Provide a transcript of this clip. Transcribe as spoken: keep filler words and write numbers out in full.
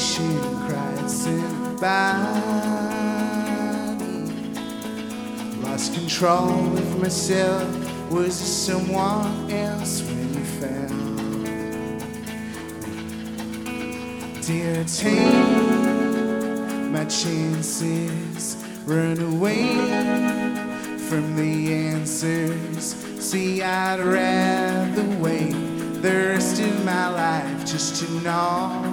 she cried somebody. Lost control of myself. Was it someone else when you found? Did I take my chances? Run away from the answers. See, I'd rather wait the rest of my life just to know